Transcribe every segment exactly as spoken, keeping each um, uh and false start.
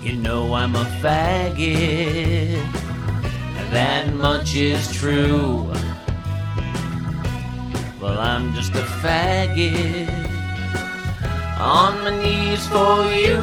You know I'm a faggot, that much is true. Well, I'm just a faggot, on my knees for you.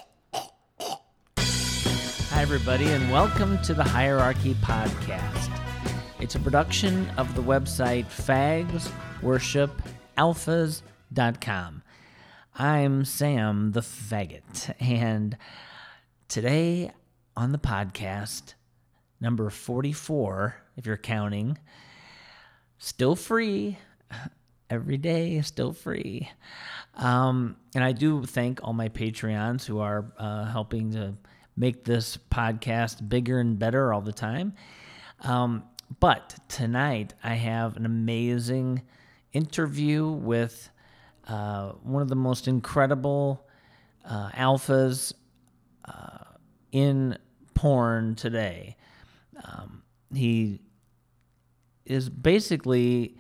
Hi, everybody, and welcome to the Hierarchy Podcast. It's a production of the website fags worship alphas dot com. I'm Sam the Faggot, and today on the podcast, number forty-four, if you're counting, still free, every day, still free. Um, and I do thank all my Patreons who are uh, helping to make this podcast bigger and better all the time. Um, but tonight I have an amazing interview with uh, one of the most incredible uh, alphas uh, in porn today. Um, he is basically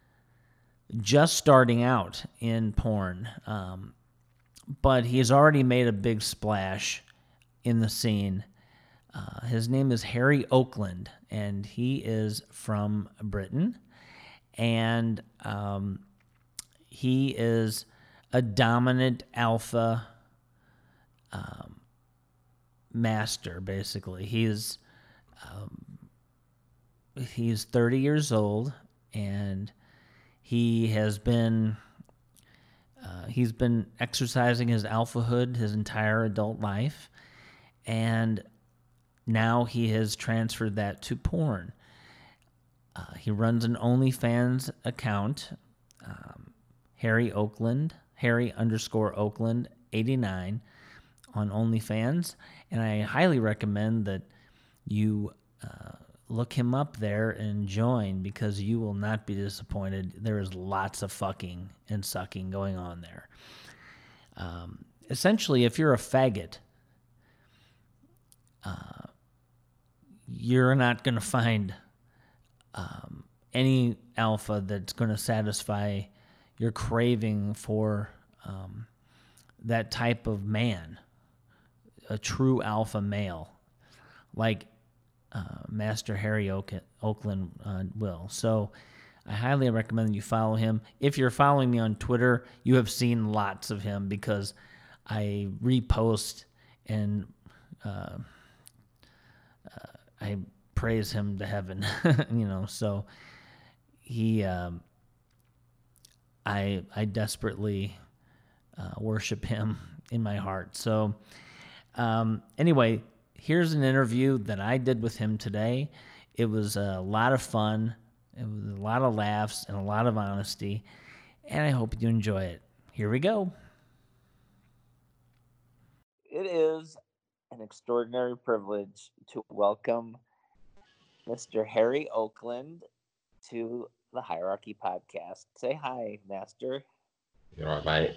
just starting out in porn, um, but he's already made a big splash in the scene. Uh, his name is Harry Oakland, and he is from Britain, and um, he is a dominant alpha um, master, basically. He's um, he's thirty years old, and he has been uh, he's been exercising his alphahood his entire adult life, and now he has transferred that to porn. Uh, he runs an OnlyFans account, um, Harry Oakland, Harry underscore Oakland eighty-nine on OnlyFans, and I highly recommend that you uh, look him up there and join, because you will not be disappointed. There is lots of fucking and sucking going on there. Um, essentially, if you're a faggot, uh, you're not going to find um, any alpha that's going to satisfy your craving for um, that type of man, a true alpha male, like uh, Master Harry Oak- Oakland uh, will. So I highly recommend you follow him. If you're following me on Twitter, you have seen lots of him, because I repost and uh, uh, I praise him to heaven, you know. So he, um, I, I desperately uh, worship him in my heart. So, um, anyway, here's an interview that I did with him today. It was a lot of fun. It was a lot of laughs and a lot of honesty, and I hope you enjoy it. Here we go. It is an extraordinary privilege to welcome Mister Harry Oakland to the Hierarchy Podcast. Say hi, Master. You're right, mate.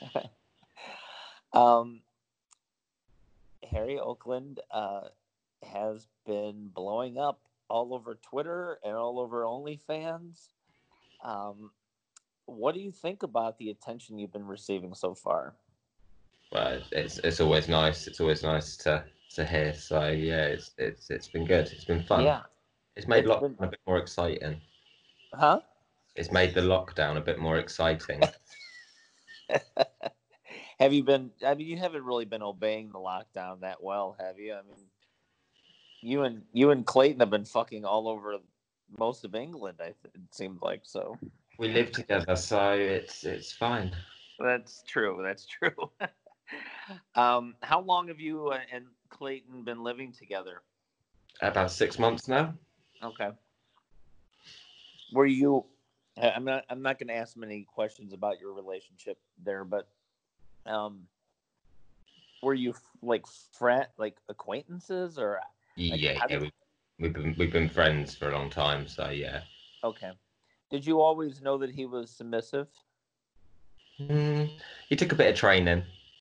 um, Harry Oakland uh, has been blowing up all over Twitter and all over OnlyFans. Um, what do you think about the attention you've been receiving so far? Well, it's it's always nice. It's always nice to to hear. So yeah, it's it's it's been good. It's been fun. Yeah, It's made it's lockdown been... a bit more exciting. Huh? It's made the lockdown a bit more exciting. Have you been? I mean, you haven't really been obeying the lockdown that well, have you? I mean, you and you and Clayton have been fucking all over most of England. I th- it seems like so. We live together, so it's it's fine. That's true. That's true. um, how long have you uh, and Clayton been living together? About six months now. Okay. Were you? I'm not. I'm not going to ask many questions about your relationship there, but um, were you like friend, like acquaintances, or like Yeah, how yeah. did? We, we've been we've been friends for a long time, so yeah. Okay. Did you always know that he was submissive? Mm, he took a bit of training.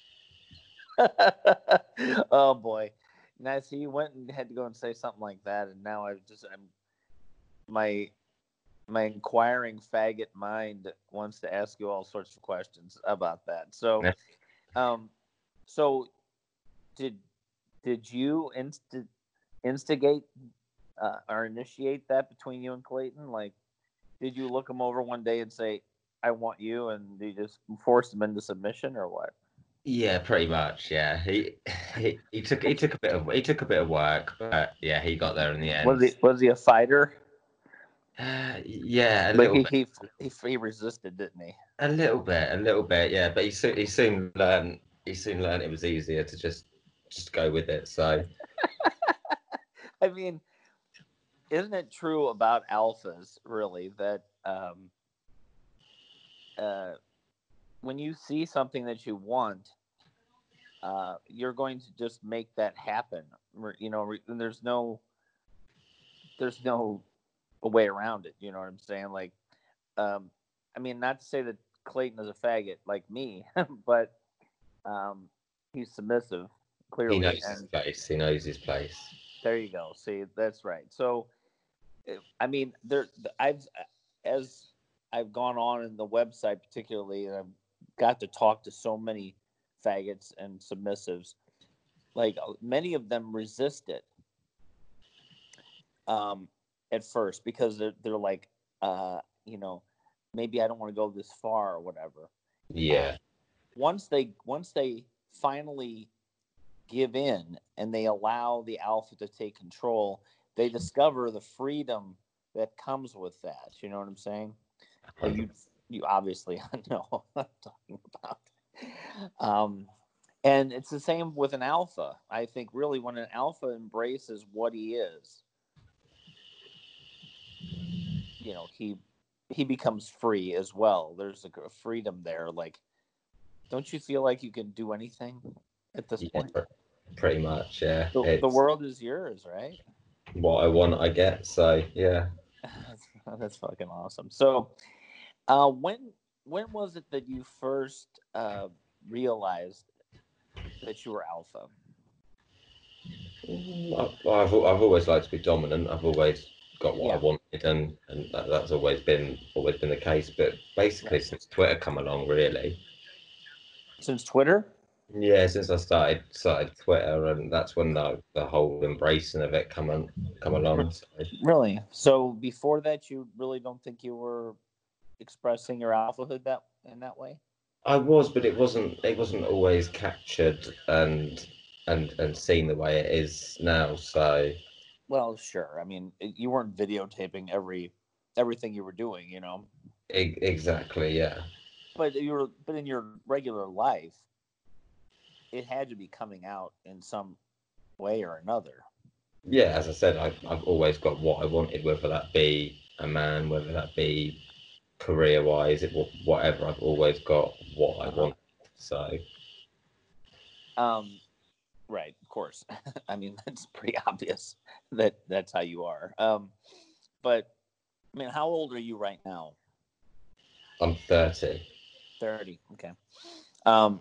Oh boy. Now, so you went and had to go and say something like that, and now I just I'm my my inquiring faggot mind wants to ask you all sorts of questions about that. So, Yeah. um, so did did you inst- instigate uh, or initiate that between you and Clayton? Like, did you look him over one day and say, "I want you," and you just forced him into submission, or what? Yeah, pretty much. Yeah, he, he he took he took a bit of he took a bit of work, but yeah, he got there in the Was end. he was he a fighter? Uh, yeah, a Like little he bit, he he, he resisted, didn't he? a little bit, a little bit. Yeah, but he soon he soon learned he soon learned it was easier to just just go with it. So I mean, isn't it true about alphas really that um, uh, when you see something that you want, uh, you're going to just make that happen. You know, and there's no there's no way around it. You know what I'm saying? Like, um, I mean, not to say that Clayton is a faggot like me, but um, he's submissive he clearly, knows his and place. He knows his place. there you go. See, that's right. So, I mean, there I've as I've gone on in the website particularly, and I've got to talk to so many faggots and submissives. Like many of them resist it um, at first because they're they're like, uh, you know, maybe I don't want to go this far or whatever. Yeah, Once they once they finally give in and they allow the alpha to take control, they discover the freedom that comes with that. You know what I'm saying? Like you, you obviously know what I'm talking about. Um, and it's the same with an alpha. I think really when an alpha embraces what he is, you know, he he becomes free as well. There's a freedom there. Like, don't you feel like you can do anything at this yeah, point? pretty much. Yeah, The, the it's world is yours, right? what I want, I get. So yeah. that's, that's fucking awesome. So, uh, when when was it that you first uh, realized that you were alpha? I- I've I've always liked to be dominant. I've always got what I Yeah, wanted, and and that, that's always been always been the case. But basically, right. since Twitter come along, really, Since Twitter? yeah, since I started started Twitter, and that's when the the whole embracing of it come on come along. So Really? So before that, you really don't think you were expressing your alphahood that in that way? I was, but it wasn't it wasn't always captured and and and seen the way it is now. So Well, sure. I mean, you weren't videotaping every everything you were doing, you know. e- exactly, yeah. But you were, but in your regular life, it had to be coming out in some way or another. Yeah, as I said, I've, I've always got what I wanted, whether that be a man, whether that be career wise, it whatever. I've always got what I Uh-huh. want. So Um, right, of course. I mean, that's pretty obvious that that's how you are. Um, but I mean, how old are you right now? I'm thirty. thirty. Okay. Um,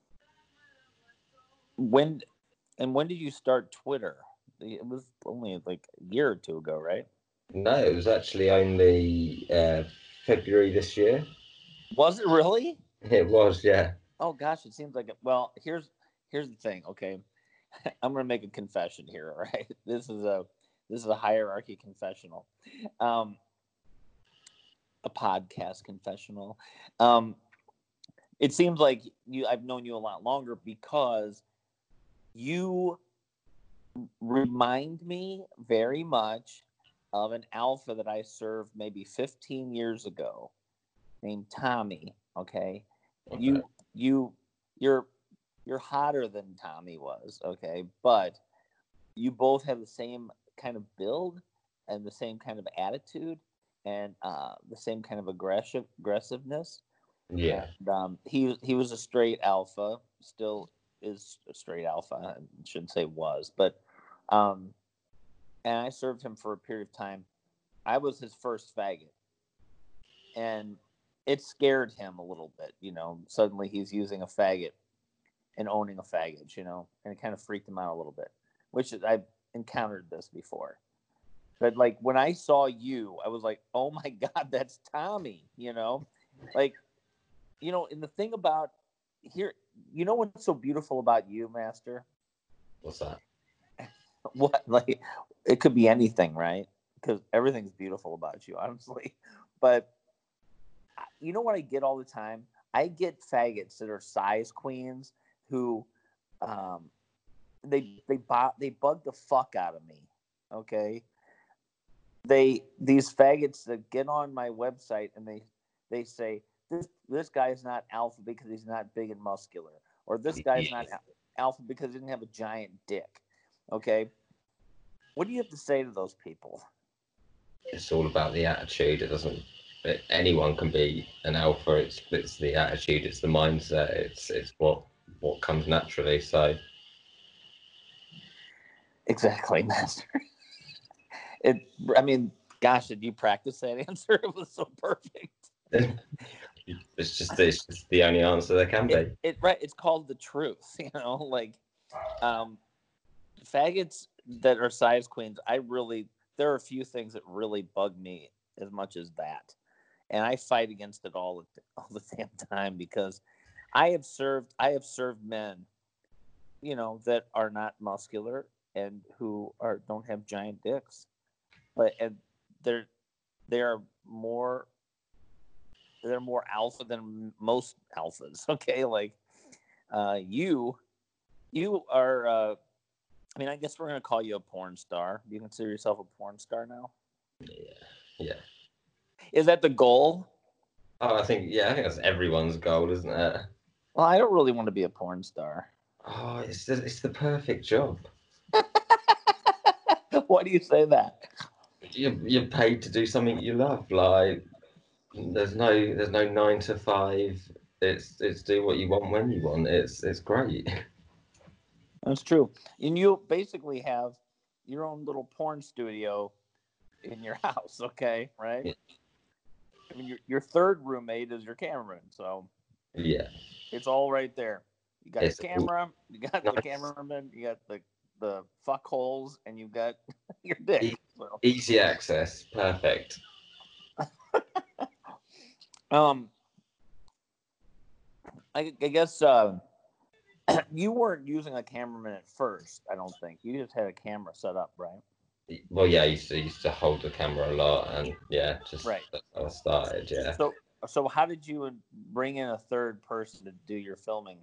when and when did you start Twitter? It was only like a year or two ago, right? No, it was actually only uh, February this year. Was it really? It was, yeah. Oh gosh, it seems like it. Well, here's here's the thing. Okay, I'm gonna make a confession here. All right, this is a this is a hierarchy confessional, um, a podcast confessional. Um, it seems like you. I've known you a lot longer because you remind me very much of an alpha that I served maybe fifteen years ago, named Tommy. Okay, Okay. you you you're you're hotter than Tommy was. Okay, but you both have the same kind of build and the same kind of attitude and uh, the same kind of aggressive aggressiveness. Yeah. And um, he he was a straight alpha, still is a straight alpha. I shouldn't say was, but um, and I served him for a period of time. I was his first faggot, and it scared him a little bit. You know, suddenly he's using a faggot and owning a faggot. You know, and it kind of freaked him out a little bit, which I've encountered this before. But like when I saw you, I was like, "Oh my god, that's Tommy!" You know, like you know, and the thing about here, you know what's so beautiful about you, Master? What's that? What, like, it could be anything, right? Because everything's beautiful about you, honestly. But you know what I get all the time? I get faggots that are size queens who, um, they they bo- they bug the fuck out of me. Okay, they these faggots that get on my website and they they say this this guy's not alpha because he's not big and muscular, or this guy's not Yeah. alpha because he didn't have a giant dick. Okay, what do you have to say to those people? It's all about the attitude. It doesn't. It, anyone can be an alpha. It's it's the attitude. It's the mindset. It's it's what what comes naturally. So Exactly, master. It. I mean, gosh, did you practice that answer? It was so perfect. it's just it's just the only answer there can be. It, it right. It's called the truth. You know, like, um, faggots that are size queens. I really there are a few things that really bug me as much as that, and I fight against it all the, all the damn time because I have served I have served men, you know, that are not muscular and who are don't have giant dicks, but and they're they're more they're more alpha than most alphas. Okay, like uh, you you are. Uh, I mean, I guess we're gonna call you a porn star. Do you consider yourself a porn star now? Yeah, yeah. Is that the goal? Oh, I think yeah. I think that's everyone's goal, isn't it? Well, I don't really want to be a porn star. Oh, it's the, it's the perfect job. Why do you say that? You're you're paid to do something you love. Like there's no there's no nine to five. It's it's do what you want when you want. It's it's great. That's true. And you basically have your own little porn studio in your house, okay? Right? I mean, your your third roommate is your cameraman, so Yeah, it's all right there. You got it's your camera, you got the nice, cameraman, you got the the fuck holes, and you got your dick. e- So, easy access, perfect. um, I, I guess uh, you weren't using a cameraman at first. I don't think you just had a camera set up, right? Well, yeah, I used to used to hold the camera a lot, and yeah, just Right. that's how I started. Yeah. So, so how did you bring in a third person to do your filming?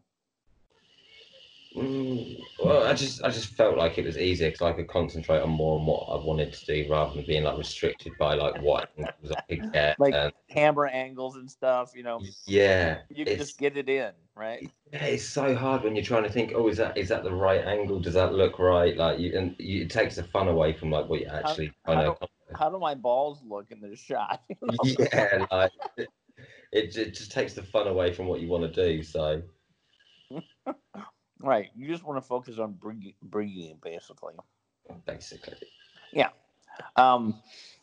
Mm, well, I just I just felt like it was easier because I could concentrate on more on what I wanted to do rather than being like restricted by like what angles I could get. Like And camera angles and stuff, you know, yeah, you can just it's get it in, right? yeah, it's so hard when you're trying to think. Oh, is that is that the right angle? Does that look right? Like you and you, it takes the fun away from like what you're How actually trying how to do accomplish. how do my balls look in this shot? You know? Yeah, like it, it, it just takes the fun away from what you want to do. So Right. You just want to focus on breathing, breathing basically. basically, Yeah. Um,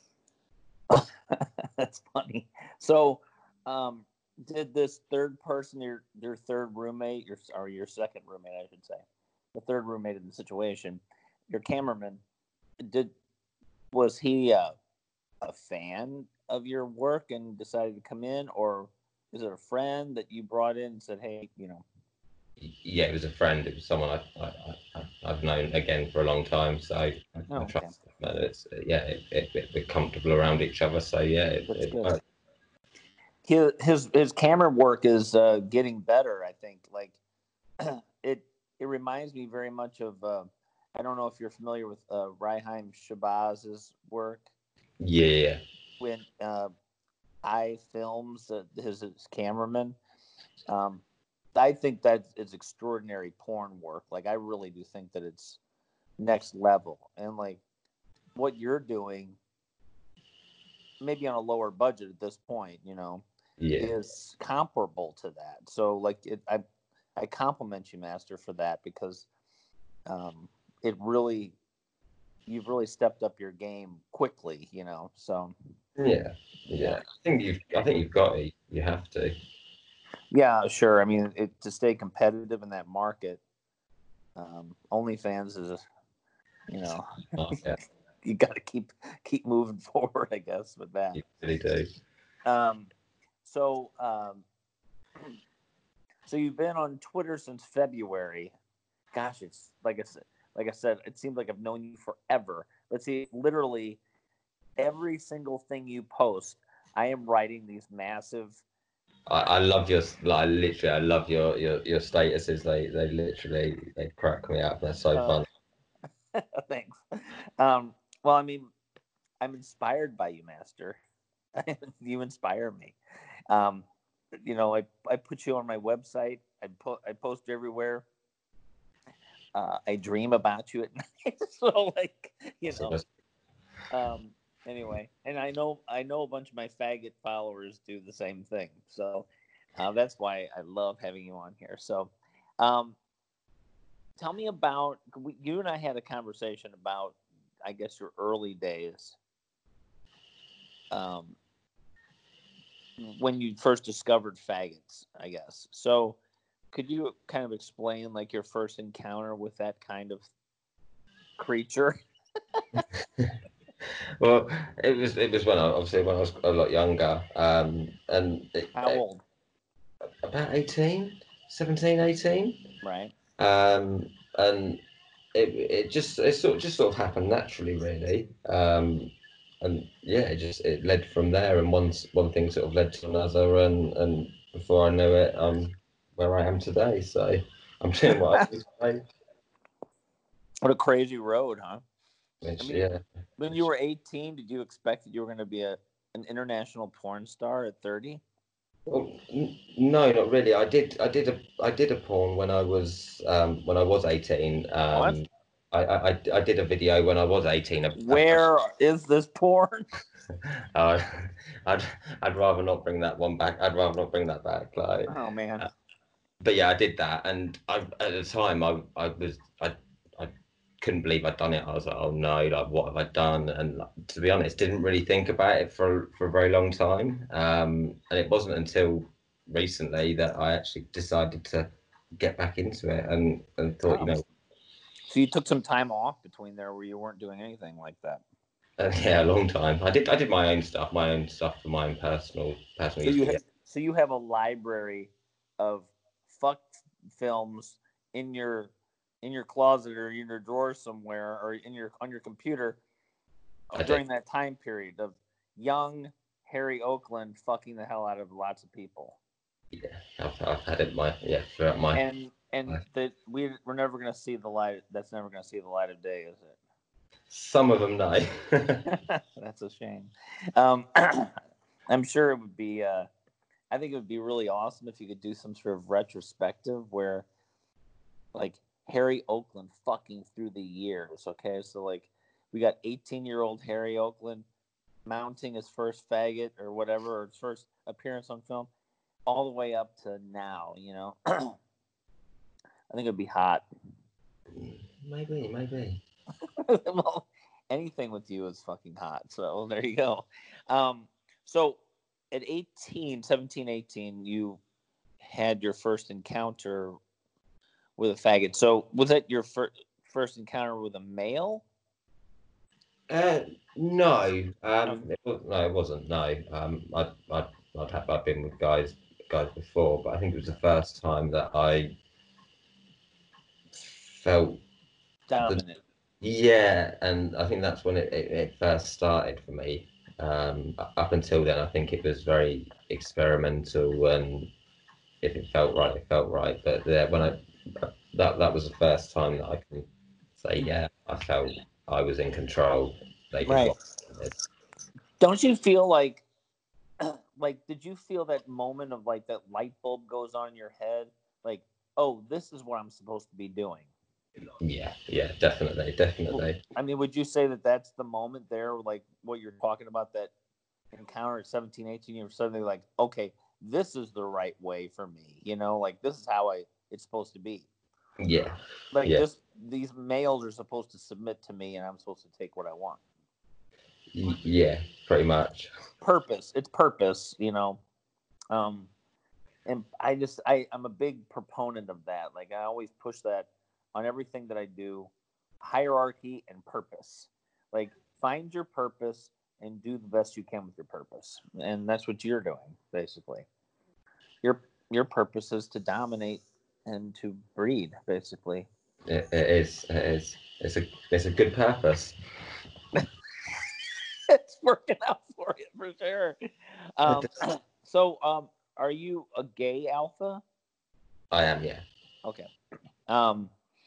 that's funny. So, um, did this third person, your your third roommate, your or your second roommate, I should say, the third roommate in the situation, your cameraman, did was he uh, a fan of your work and decided to come in, or is it a friend that you brought in and said, "Hey, you know"? yeah, it was a friend. It was someone I, I, I I've known again for a long time. So I, I Oh, okay, trust them. And it's yeah, it, it, it, we're comfortable around each other. So yeah, it, that's it good. worked. His his his camera work is uh, getting better. I think like it it reminds me very much of. Uh, I don't know if you're familiar with uh, Raiheim Shabaz's work Yeah, when uh, I films uh, his, his cameraman. Um, I think that it's extraordinary porn work. Like I really do think that it's next level, and like what you're doing, maybe on a lower budget at this point, you know, yeah. is comparable to that. So like it, I I compliment you, Master, for that because um, it really you've really stepped up your game quickly, you know. So Yeah, yeah, yeah. I think you've. I think you've got it. You have to. yeah, sure. I mean, it, to stay competitive in that market, um, OnlyFans is, you know, Oh, yeah, you got to keep keep moving forward, I guess, with that. you really do. Um, so um, so you've been on Twitter since February. Gosh, it's like it's like I said, it seems like I've known you forever. Let's see, literally every single thing you post, I am writing these massive. I, I love your like literally I love your your your statuses. They they literally they crack me up. They're so Uh, fun. thanks. Um, well, I mean, I'm inspired by you, Master. You inspire me. Um, you know, I, I put you on my website. I put I post everywhere. Uh, I dream about you at night. So like, you know. Um, anyway, and I know I know a bunch of my faggot followers do the same thing. So uh, that's why I love having you on here. So, um, tell me about we, you and I had a conversation about, I guess, your early days. Um, when you first discovered faggots, I guess. So, could you kind of explain like your first encounter with that kind of creature? Well, it was it was when I obviously when I was a lot younger, um, and it, How it, old? about eighteen, seventeen, eighteen, Right. um, and it it just it sort of just sort of happened naturally, really, um, and yeah, it just it led from there, and one one thing sort of led to another, and and before I knew it, I'm where I am today. So I'm doing what I do today. What a crazy road, huh? I Which mean, yeah. when you were eighteen, did you expect that you were going to be a an international porn star at thirty? Well, n- no, not really. I did, I did a, I did a porn when I was, um, when I was eighteen. What? Um, I, I, I I did a video when I was eighteen. A, a, Where is this porn? uh, I'd, I'd rather not bring that one back. I'd rather not bring that back. Like, Oh man. uh, but yeah, I did that, and I, at the time, I, I was, I, I couldn't believe I'd done it. I was like, oh no, like, what have I done? And like, to be honest, didn't really think about it for for a very long time. Um, and it wasn't until recently that I actually decided to get back into it, and and thought, you Oh. know, So you took some time off between there where you weren't doing anything like that. uh, yeah, a long time. I did, I did my own stuff, my own stuff for my own personal personal So use. you But yeah, ha- so you have a library of fuck films in your in your closet or in your drawer somewhere or in your on your computer I did. during that time period of young Harry Oakland fucking the hell out of lots of people. Yeah, I've, I've had it my yeah throughout my And and life. that we we're never gonna see the light. That's never gonna see the light of day, is it? Some of them, no. That's a shame. Um, I'm sure it would be. Uh, I think it would be really awesome if you could do some sort of retrospective where, like, Harry Oakland fucking through the years. Okay, so like we got eighteen year old Harry Oakland mounting his first faggot or whatever, or his first appearance on film, all the way up to now. You know, I think it'd be hot. Maybe, maybe. Well, anything with you is fucking hot. So there you go. Um, so at eighteen, seventeen, eighteen, you had your first encounter with a faggot. So was that your fir- first encounter with a male? Uh, no, No. um, it was, no, it wasn't. No, um, I'd, I'd, I'd have, I've been with guys, guys before, but I think it was the first time that I felt the, Dominant. yeah, and I think that's when it, it, it first started for me. Um, up until then, I think it was very experimental, and if it felt right, it felt right. But there, when I, that, that was the first time that I can say, yeah, I felt I was in control. They did Right. what they did. Don't you feel like, like, did you feel that moment of like that light bulb goes on in your head? Like, oh, this is what I'm supposed to be doing. Yeah, yeah, definitely, definitely. I mean, would you say that that's the moment there, like what you're talking about, that encounter at seventeen, eighteen, you're suddenly like, okay, this is the right way for me, you know, like this is how I it's supposed to be. Yeah, Like yeah, this, these males are supposed to submit to me, and I'm supposed to take what I want. y- yeah, pretty much. Purpose, it's purpose, you know. Um, and I just, I, I'm a big proponent of that. Like I always push that on everything that I do, hierarchy and purpose. Like find your purpose and do the best you can with your purpose, and that's what you're doing basically. Your your purpose is to dominate and to breed, basically. It, it is. It is. It's a it's a good purpose. It's working out for you for sure. It Um, does. so, um, are you a gay alpha? I am. Yeah. Okay. Um,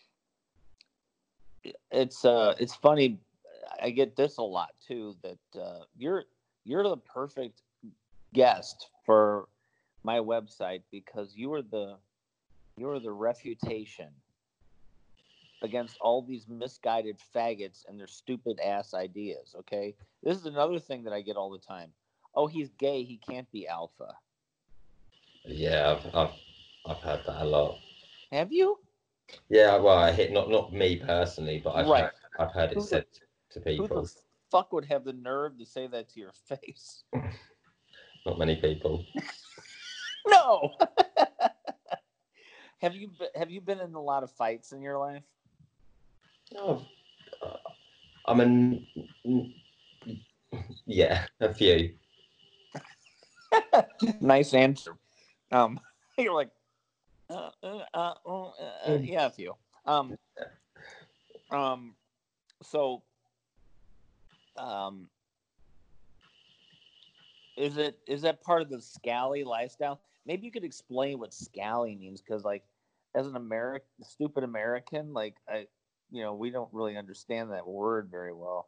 it's uh, it's funny. I get this a lot too. That uh, you're you're the perfect guest for my website because you are the you are the refutation against all these misguided faggots and their stupid ass ideas. Okay, this is another thing that I get all the time. Oh, he's gay. He can't be alpha. Yeah. I've I've I've heard that a lot. Have you? Yeah. Well, I hit not not me personally, but I've Right. heard I've heard it Who the said to who the people. fuck would have the nerve to say that to your face? Not many people. No. have you have you been in a lot of fights in your life? Oh, uh, I'm an yeah, a few. Nice answer. Um, you're like, uh, uh, uh, uh, uh, Mm. yeah, a few. Um, um, so, um, is it is that part of the scally lifestyle? Maybe you could explain what scally means, because, like, as an American, stupid American, like I, you know, we don't really understand that word very well.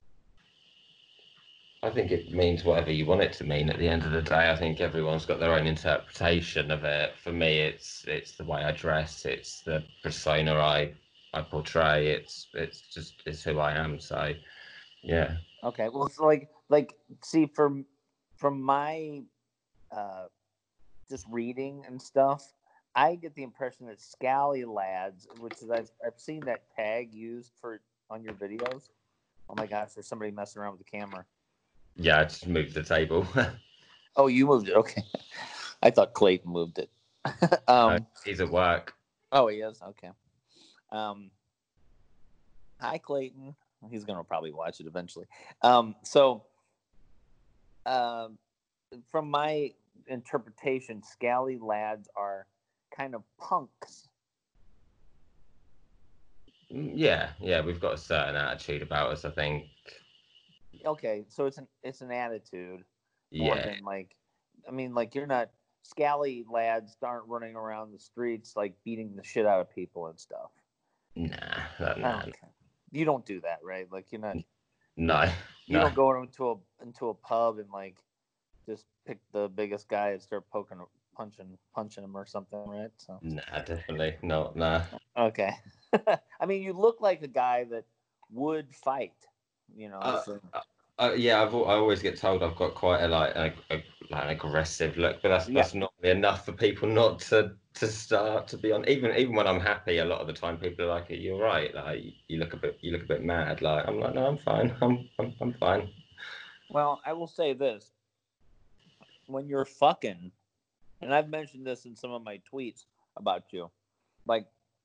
I think it means whatever you want it to mean. At the end of the day, I think everyone's got their own interpretation of it. For me, it's it's the way I dress. It's the persona I I portray. It's it's just it's who I am. So yeah, Okay, well, it's like like see from from my uh just reading and stuff, I get the impression that scally lads, which is I've I've seen that tag used for on your videos. Oh my gosh, there's somebody messing around with the camera. yeah. I just moved the table. Oh, you moved it. Okay, I thought Clayton moved it. No, um, he's at work. oh, he is. Okay. Um, hi, Clayton. He's gonna probably watch it eventually. Um, so, um, from my interpretation, scally lads are kind of punks. Mm, Yeah, yeah. We've got a certain attitude about us. I think. Okay, so it's an it's an attitude more Yeah. than like, I mean, like you're not scally lads aren't running around the streets like beating the shit out of people and stuff. Nah. Nah. Nah. Okay, you don't do that, right? Like you're not No. you No. don't go into a into a pub and like just pick the biggest guy and start poking punching punching him or something, right? So Nah. Definitely not. Nah. okay, I mean, you look like a guy that would fight, you know. Uh, So uh, uh, yeah, I've, al- I always get told I've got quite a like a, a, like an aggressive look, but that's yeah, that's not enough for people not to to start to be on. Even even when I'm happy, a lot of the time people are like, "You're right. Like you look a bit you look a bit mad." Like I'm like, "No, I'm fine. I'm I'm, I'm fine." well, I will say this: when you're fucking, and I've mentioned this in some of my tweets about you, like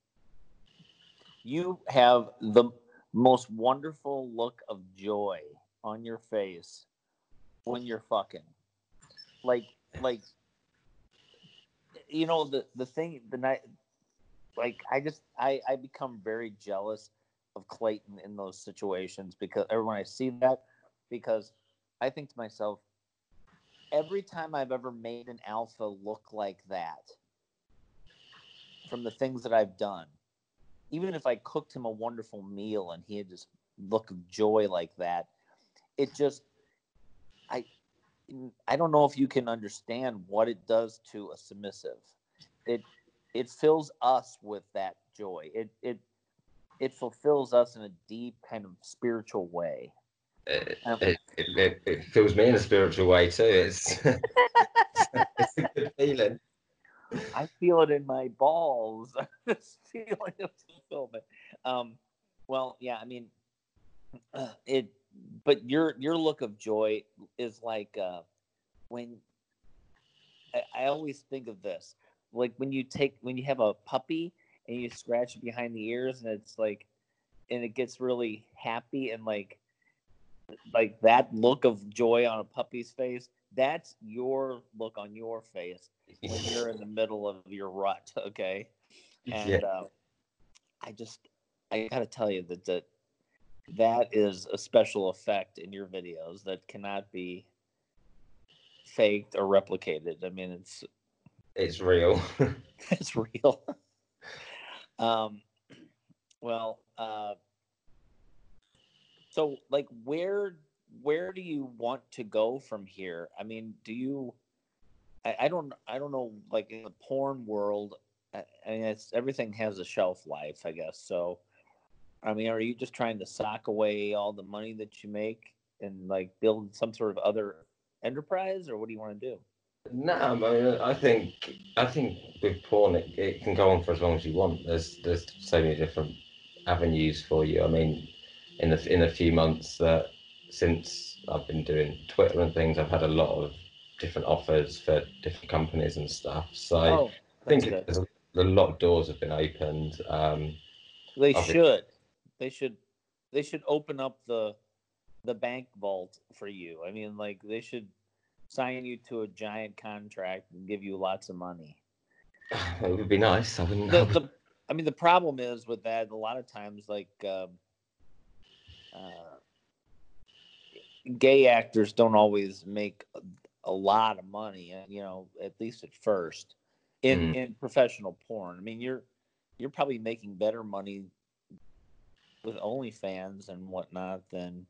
you have the most wonderful look of joy on your face when you're fucking. Like, like you know the the thing the night. Like I just I I become very jealous of Clayton in those situations because every I see that because I think to myself every time I've ever made an alpha look like that from the things that I've done, even if I cooked him a wonderful meal and he had just look of joy like that, it just I I don't know if you can understand what it does to a submissive. It it fills us with that joy. It it it fulfills us in a deep kind of spiritual way. It, Um, it, it, it, it fills me in a spiritual way too. It's it's a good feeling. I feel it in my balls. This feeling of fulfillment. Um, well, yeah, I mean, uh, it. But your your look of joy is like uh, when I, I always think of this, like when you take when you have a puppy and you scratch it behind the ears, and it's like, and it gets really happy and like like that look of joy on a puppy's face. That's your look on your face when you're in the middle of your rut. Okay, Yeah. and uh, I just I gotta tell you that that that is a special effect in your videos that cannot be faked or replicated. I mean, it's It's real. it's real. um, well, uh, so like, where where do you want to go from here? I mean, do you? I, I don't I don't know. Like in the porn world, I, I mean, it's everything has a shelf life, I guess. So, I mean, are you just trying to sock away all the money that you make and like build some sort of other enterprise, or what do you want to do? No, I mean, I think I think with porn, it, it can go on for as long as you want. There's there's so many different avenues for you. I mean, in the in a few months that since I've been doing Twitter and things, I've had a lot of different offers for different companies and stuff. So Oh, I think that's good. there's a, a lot of doors have been opened. Um, They obviously, should. They should. They should open up the the bank vault for you. I mean, like they should sign you to a giant contract and give you lots of money. it would be nice. I wouldn't. I The would, the I mean, the problem is with that. A lot of times, like um, uh, gay actors don't always make a, a lot of money. uh, You know, at least at first in mm, in professional porn. I mean, you're you're probably making better money with OnlyFans and whatnot than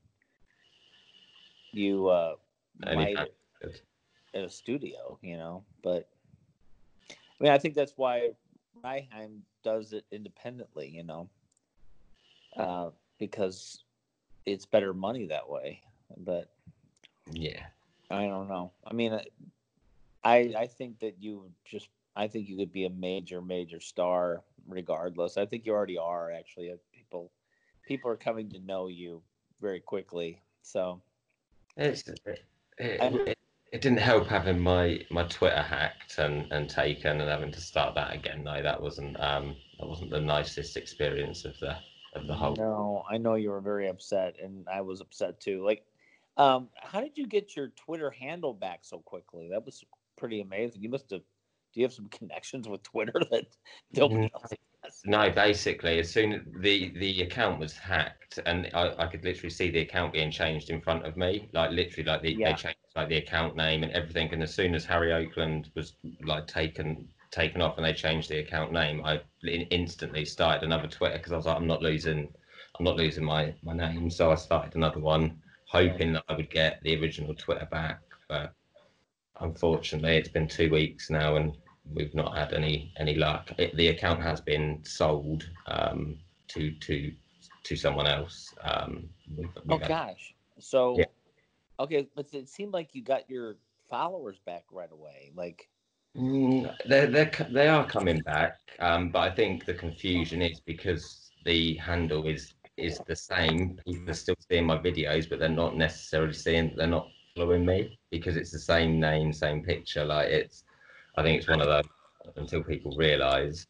you uh, only might fan- at, at a studio, you know. But I mean, I think that's why Ryheim does it independently, you know, uh, because it's better money that way. But yeah. I don't know. I mean, I I think that you just I think you could be a major major star regardless. I think you already are actually. Uh, People people are coming to know you very quickly. So It's, it, I it, it didn't help having my, my Twitter hacked and, and taken and having to start that again. No, that wasn't um that wasn't the nicest experience of the of the whole. No, I know you were very upset, and I was upset too. Like, um, how did you get your Twitter handle back so quickly? That was pretty amazing. You must have. Do you have some connections with Twitter that nobody else has? No, basically, as soon as the the account was hacked, and I, I could literally see the account being changed in front of me, like literally, like the, they Yeah. changed like the account name and everything. And as soon as Harry Oakland was like taken taken off and they changed the account name, I in- instantly started another Twitter because I was like, I'm not losing, I'm not losing my my name. So I started another one, hoping that I would get the original Twitter back. But unfortunately, it's been two weeks now, and we've not had any any luck. It, the account has been sold um, to to to someone else. Um, we've, Oh we've had, gosh. yeah, So okay, but it seemed like you got your followers back right away. Like, mm, they're they they are coming back, um, but I think the confusion is because the handle is is the same. People are still seeing my videos, but they're not necessarily seeing. They're not following me because it's the same name, same picture. Like it's, I think it's one of those until people realise.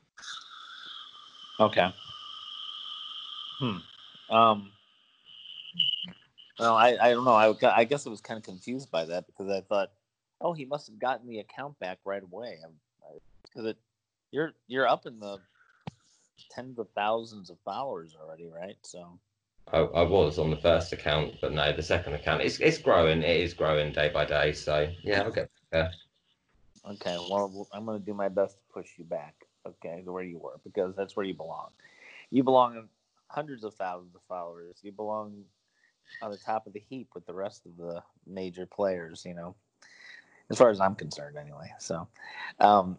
okay. Hmm. Um. Well, I, I don't know. I, I guess I was kind of confused by that because I thought, oh, he must have gotten the account back right away. Because it, you're you're up in the tens of thousands of followers already, right? So I, I was on the first account, but no, the second account it's it's growing. It is growing day by day. So yeah, I'll get there. okay, well, I'm going to do my best to push you back, okay, to where you were because that's where you belong. You belong in hundreds of thousands of followers. You belong on the top of the heap with the rest of the major players. You know, as far as I'm concerned, anyway. So, um,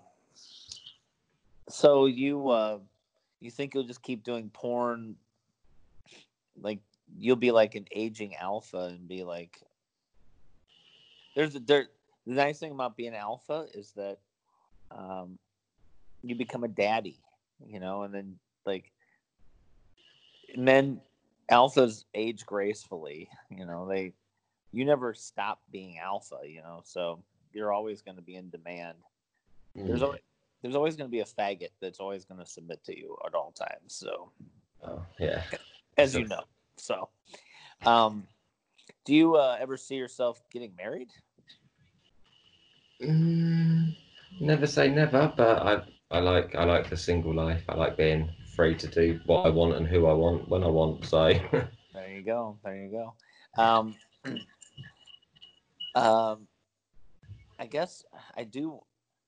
so you uh, you think you'll just keep doing porn? Like you'll be like an aging alpha and be like, there's a there. The nice thing about being alpha is that um, you become a daddy, you know, and then like men alphas age gracefully, you know, they you never stop being alpha, you know, so you're always going to be in demand. There's Mm. always there's always going to be a faggot that's always going to submit to you at all times. So Oh, yeah. as So, you know, so um, do you uh, ever see yourself getting married? mm, never say never, but I I like I like the single life. I like being free to do what I want and who I want when I want. So there you go. There you go. Um, um, I guess I do.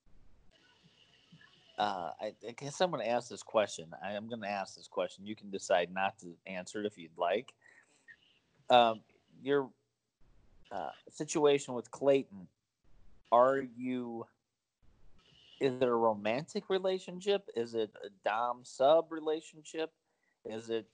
Uh, I, I guess I'm going to ask this question. I am going to ask this question. You can decide not to answer it if you'd like. Um, your uh, situation with Clayton, are you, is it a romantic relationship? Is it a dom sub relationship? Is it,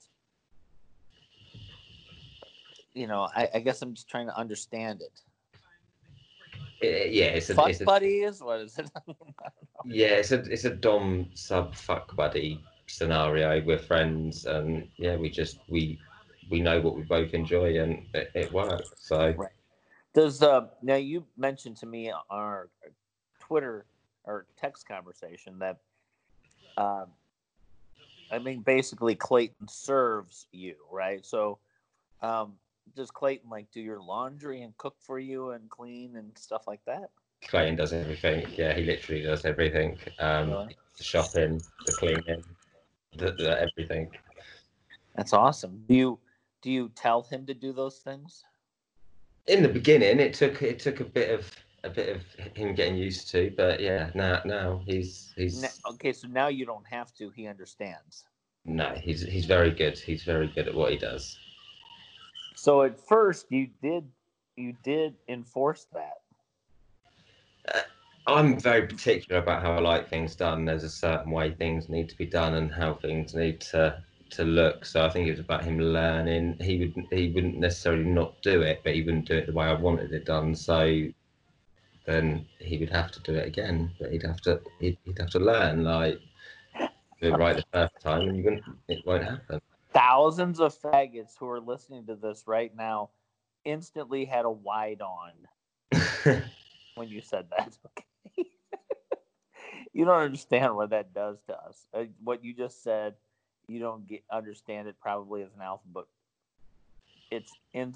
you know, I, I guess I'm just trying to understand it. it, yeah, it's a, Fuck it's a buddies? What is it? yeah, it's a it's a dom sub fuck buddy scenario. We're friends, and yeah, we just we we know what we both enjoy, and it, it works. So Right. Does uh now you mentioned to me on our Twitter or text conversation that um I mean basically Clayton serves you, right? So um does Clayton like do your laundry and cook for you and clean and stuff like that? Clayton does everything. Yeah, he literally does everything. Um, Really? the shopping, the cleaning, the, the everything. That's awesome. Do you do you tell him to do those things? In the beginning, it took it took a bit of a bit of him getting used to, but yeah, now now he's he's Now, okay, so now you don't have to. He understands. no, he's he's very good. He's very good at what he does. So at first you did you did enforce that. Uh, I'm very particular about how I like things done. There's a certain way things need to be done and how things need to to look. So I think it was about him learning. He would he wouldn't necessarily not do it, but he wouldn't do it the way I wanted it done. So then he would have to do it again. But he'd have to he'd, he'd have to learn like do it right the first time, and you wouldn't it won't happen. Thousands of faggots who are listening to this right now instantly had a wide on when you said that. Okay. You don't understand what that does to us. Uh, what you just said, you don't get understand it probably as an alpha, but it's in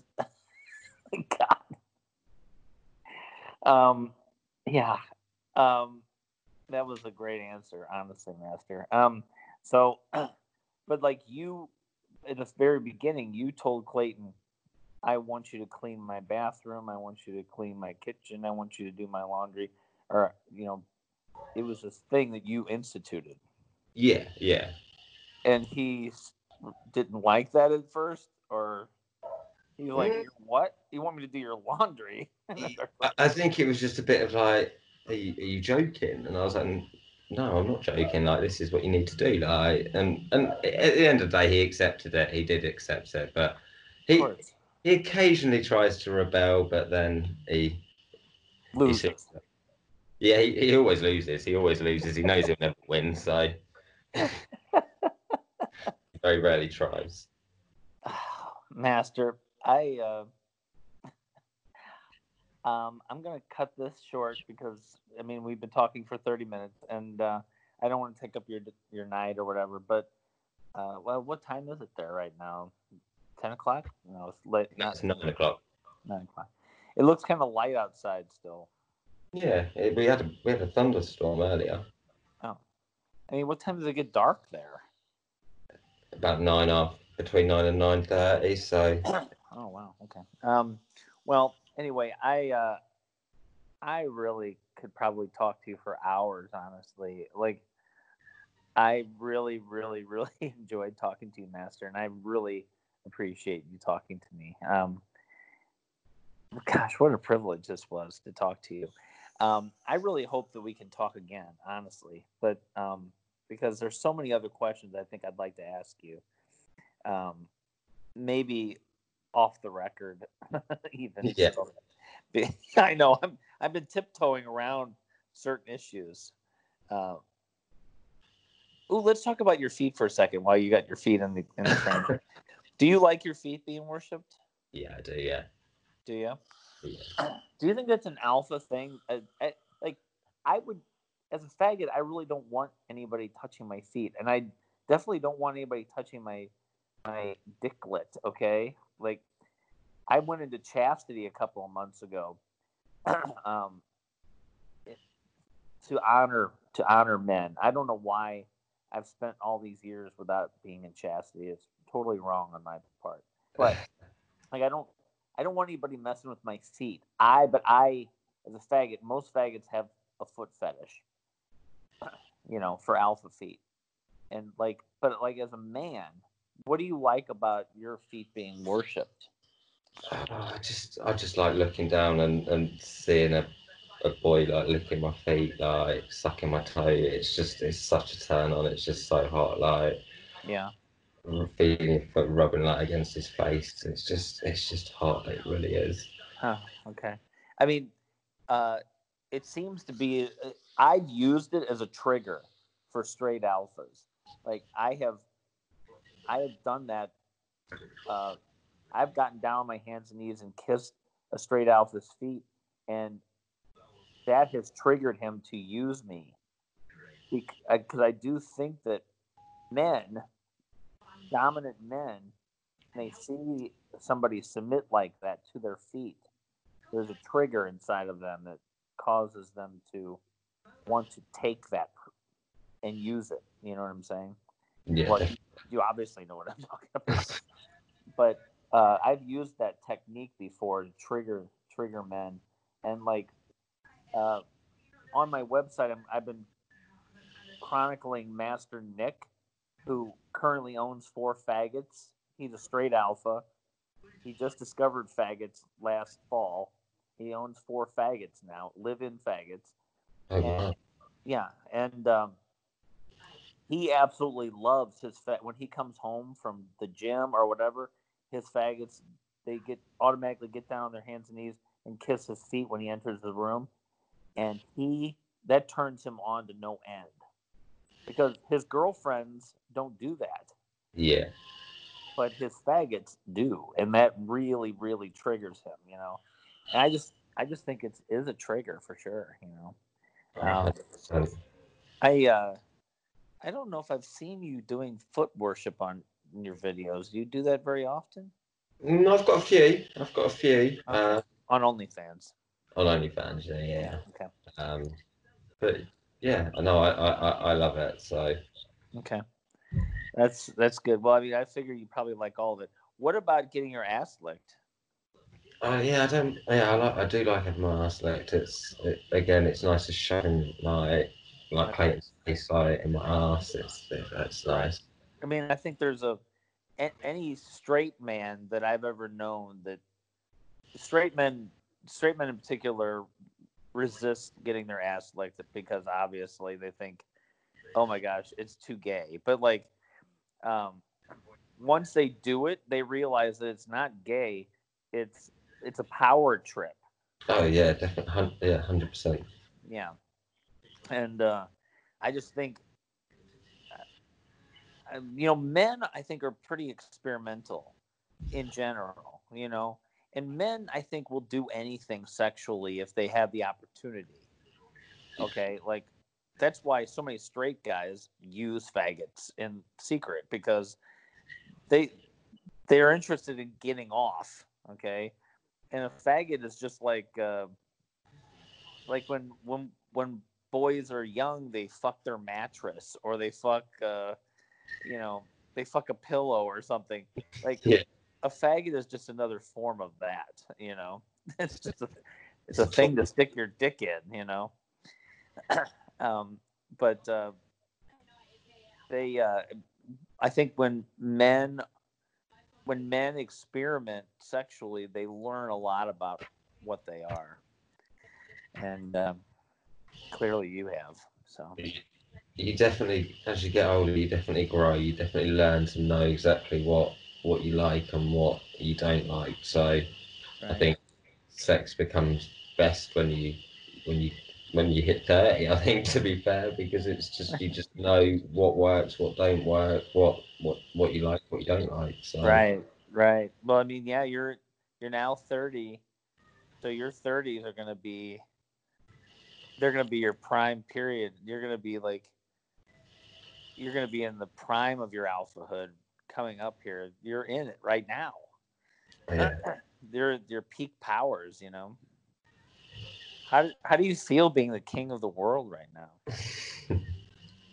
God. Um, yeah. Um, that was a great answer, honestly, Master. Um, so, but like you, at the very beginning, you told Clayton, I want you to clean my bathroom. I want you to clean my kitchen. I want you to do my laundry. Or, you know, it was this thing that you instituted. Yeah, yeah. And he didn't like that at first? Or he was like, Mm. what? You want me to do your laundry? I, I think it was just a bit of like, are you, are you joking? And I was like, no, I'm not joking. Like, this is what you need to do. Like, and and at the end of the day, he accepted it. He did accept it, but he he occasionally tries to rebel, but then he loses. He, yeah, he, he always loses. He always loses. He knows he'll never win, so he very rarely tries. Master, I uh, um, I'm gonna cut this short because I mean we've been talking for thirty minutes, and uh, I don't want to take up your your night or whatever. But uh, well, what time is it there right now? Ten o'clock? No, it's late. No, it's nine o'clock. Nine o'clock. It looks kind of light outside still. Yeah, it, we had a we had a thunderstorm earlier. Oh, I mean, what time does it get dark there? About nine off, between nine and nine thirty. So. Oh wow. Okay. Um. Well, anyway, I uh, I really could probably talk to you for hours. Honestly, like I really, really, really enjoyed talking to you, Master, and I really appreciate you talking to me. Um. Gosh, what a privilege this was to talk to you. Um, I really hope that we can talk again, honestly, but um, because there's so many other questions I think I'd like to ask you. Um, maybe off the record, even. Yeah. So. I know I'm. I've been tiptoeing around certain issues. Uh, ooh, let's talk about your feet for a second. While you got your feet in the in the frame, do you like your feet being worshipped? Yeah, I do. Yeah. Do you? Yeah. Do you think that's an alpha thing? I, I, like, I would, as a faggot, I really don't want anybody touching my feet, and I definitely don't want anybody touching my my dicklet. Okay, like, I went into chastity a couple of months ago, um, to honor to honor men. I don't know why I've spent all these years without being in chastity. It's totally wrong on my part. But like I don't I don't want anybody messing with my feet. I but I as a faggot, most faggots have a foot fetish. You know, for alpha feet. And like but like as a man, what do you like about your feet being worshipped? Oh, I just I just like looking down and, and seeing a, a boy like licking my feet, like sucking my toe. It's just it's such a turn on. It's just so hot, like Yeah. feeling your foot rubbing like against his face. It's just it's just hot. It really is. Huh, okay. I mean, uh, it seems to be. uh, I've used it as a trigger for straight alphas. Like I have, I have done that. Uh, I've gotten down on my hands and knees and kissed a straight alpha's feet, and that has triggered him to use me. Because I do think that men, dominant men, when they see somebody submit like that to their feet, there's a trigger inside of them that causes them to want to take that and use it. You know what I'm saying? Yeah. Well, you, you obviously know what I'm talking about. But uh, I've used that technique before to trigger trigger men, and like uh, on my website, I'm, I've been chronicling Master Nick, who currently owns four faggots. He's a straight alpha. He just discovered faggots last fall. He owns four faggots now, live-in faggots. Oh, And, wow. yeah, and um, he absolutely loves his fat. When he comes home from the gym or whatever, his faggots, they get automatically get down on their hands and knees and kiss his feet when he enters the room, and he that turns him on to no end because his girlfriends don't do that, Yeah. but his faggots do, and that really, really triggers him. You know, and I just, I just think it's is a trigger for sure. You know, one um, hundred percent. I, uh, I don't know if I've seen you doing foot worship on in your videos. Do you do that very often? Mm, I've got a few. I've got a few. Okay. Uh, On OnlyFans. on OnlyFans, yeah, Yeah. yeah. Okay. Um, but yeah, I know I, I, I I love it. So Okay. That's that's good. Well, I mean, I figure you probably like all of it. What about getting your ass licked? uh, yeah, I don't. Yeah, I like. I do like having my ass licked. It's it, again, it's nice to showing like like Okay. paint space like in my ass. It's it, it's Right. nice. I mean, I think there's a a- any straight man that I've ever known that straight men, straight men in particular, resist getting their ass licked because obviously they think, oh my gosh, it's too gay. But like, um, once they do it, they realize that it's not gay. It's it's a power trip. Oh yeah, definitely. Hun- yeah, hundred percent. Yeah, and uh, I just think, uh, you know, men I think are pretty experimental in general. You know, and men I think will do anything sexually if they have the opportunity. Okay, like that's why so many straight guys use faggots in secret because they they're interested in getting off. Okay, and a faggot is just like uh, like when when when boys are young, they fuck their mattress or they fuck uh, you know they fuck a pillow or something. Like Yeah. a faggot is just another form of that. You know, it's just a it's It's a a tool. thing to stick your dick in. You know, um, but uh, they uh, I think when men when men experiment sexually, they learn a lot about what they are, and um, clearly you have. So You definitely, as you get older, you definitely grow. You definitely learn to know exactly what what you like and what you don't like. So I right, think sex becomes best when you when you when you hit thirty. I think, to be fair, because it's just you just know what works, what don't work, what what what you like, what you don't like. So right, right. Well, I mean, yeah, you're you're now thirty, so your thirties are gonna be they're gonna be your prime period. You're gonna be like you're gonna be in the prime of your alphahood coming up here. You're in it right now. yeah, They're your peak powers, you know. How do, how do you feel being the king of the world right now?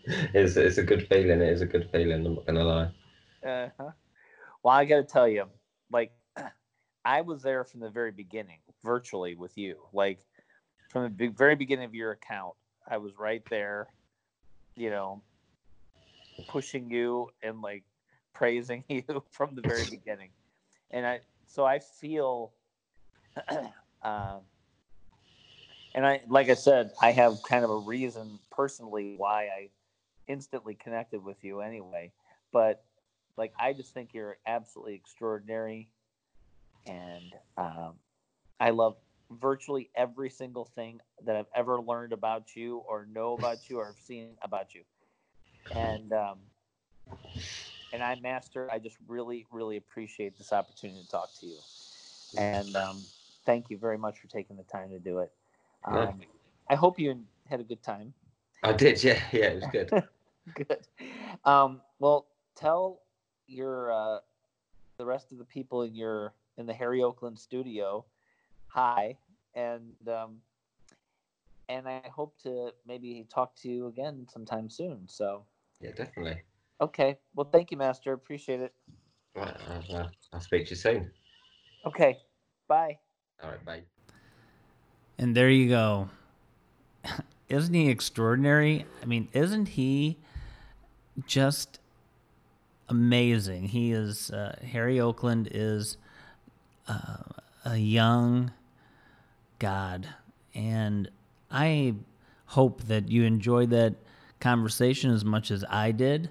it's it's a good feeling. It is a good feeling. I'm not gonna lie. Uh-huh. Well, I got to tell you, like, I was there from the very beginning, virtually with you. Like, from the be- very beginning of your account, I was right there, you know, pushing you and like praising you from the very beginning. And I, so I feel, um, and I, like I said, I have kind of a reason personally why I instantly connected with you anyway. But like, I just think you're absolutely extraordinary. And um, I love virtually every single thing that I've ever learned about you or know about you or have seen about you. And, um, and I, Master, I just really, really appreciate this opportunity to talk to you. And um, thank you very much for taking the time to do it. Um, No, I hope you had a good time. I did. Yeah, yeah, it was good. Good. Um, well, tell your uh, the rest of the people in your in the Harry Oakland studio hi, and um, and I hope to maybe talk to you again sometime soon. So, Yeah, definitely. okay. Well, thank you, Master. Appreciate it. Right, I'll, uh, I'll speak to you soon. Okay. Bye. All right, bye. And there you go. Isn't he extraordinary? I mean, isn't he just amazing? He is, uh, Harry Oakland is uh, a young God. And I hope that you enjoyed that conversation as much as I did.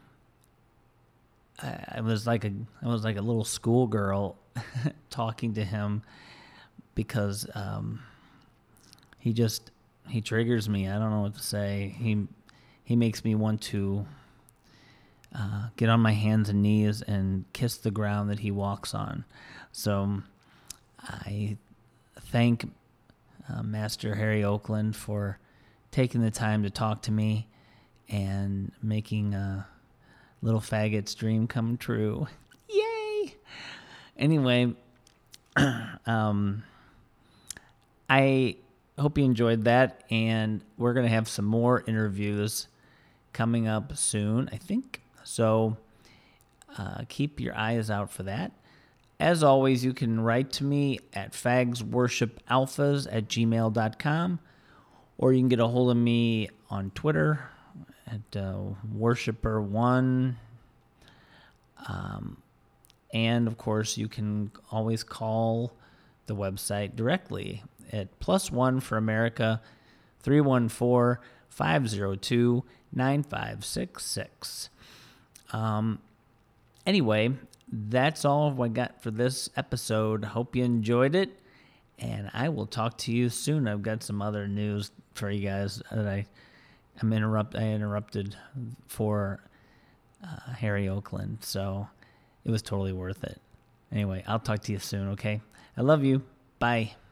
I, I was like a I was like a little schoolgirl talking to him because um, he just he triggers me. I don't know what to say. He he makes me want to uh, get on my hands and knees and kiss the ground that he walks on. So I thank uh, Master Harry Oakland for taking the time to talk to me and making a little faggot's dream come true. Yay! Anyway, um, I hope you enjoyed that, and we're going to have some more interviews coming up soon, I think. So uh, keep your eyes out for that. As always, you can write to me at fagsworshipalphas at gmail dot com, or you can get a hold of me on Twitter at uh, worshiper one. Um, and, of course, you can always call the website directly at plus one for America, three one four, five zero two, nine five six six. Um, anyway, that's all I got for this episode. Hope you enjoyed it, and I will talk to you soon. I've got some other news for you guys that I am interrupt. I interrupted for uh, Harry Oakland, so it was totally worth it. Anyway, I'll talk to you soon. Okay, I love you. Bye.